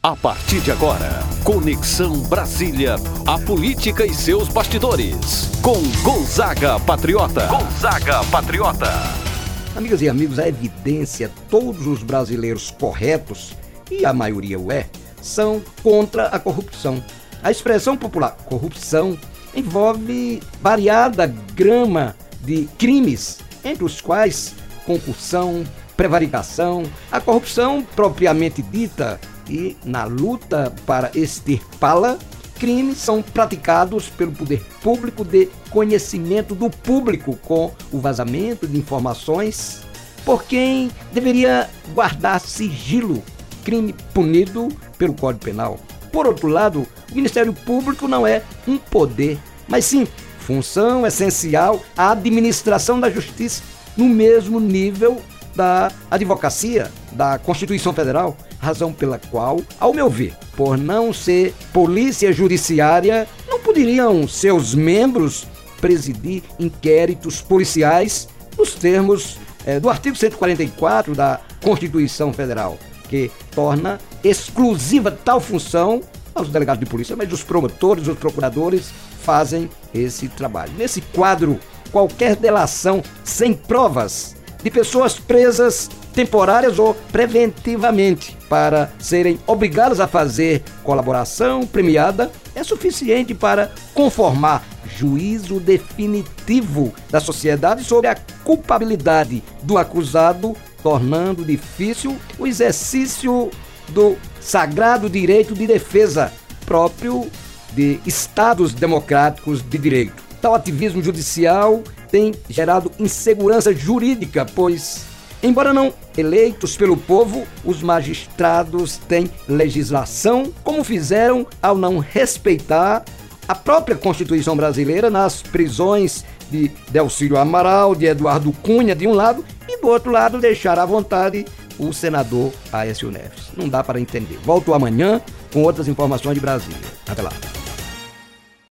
A partir de agora, Conexão Brasília, a política e seus bastidores, com Gonzaga Patriota. Gonzaga Patriota. Amigas e amigos, a evidência, todos os brasileiros corretos, e a maioria o é, são contra a corrupção. A expressão popular corrupção envolve variada gama de crimes, entre os quais concussão, prevaricação, a corrupção propriamente dita. E na luta para extirpá-la, crimes são praticados pelo poder público de conhecimento do público com o vazamento de informações por quem deveria guardar sigilo, crime punido pelo Código Penal. Por outro lado, o Ministério Público não é um poder, mas sim função essencial à administração da justiça no mesmo nível da advocacia, da Constituição Federal, razão pela qual, ao meu ver, por não ser polícia judiciária, não poderiam seus membros presidir inquéritos policiais nos termos do artigo 144 da Constituição Federal, que torna exclusiva tal função aos delegados de polícia, mas os promotores, os procuradores fazem esse trabalho. Nesse quadro, qualquer delação sem provas de pessoas presas temporárias ou preventivamente para serem obrigadas a fazer colaboração premiada é suficiente para conformar juízo definitivo da sociedade sobre a culpabilidade do acusado, tornando difícil o exercício do sagrado direito de defesa próprio de estados democráticos de direito. Tal ativismo judicial tem gerado insegurança jurídica, pois, embora não eleitos pelo povo, os magistrados têm legislação, como fizeram ao não respeitar a própria Constituição brasileira nas prisões de Delcídio Amaral, de Eduardo Cunha, de um lado, e do outro lado deixar à vontade o senador Aécio Neves. Não dá para entender. Volto amanhã com outras informações de Brasília. Até lá.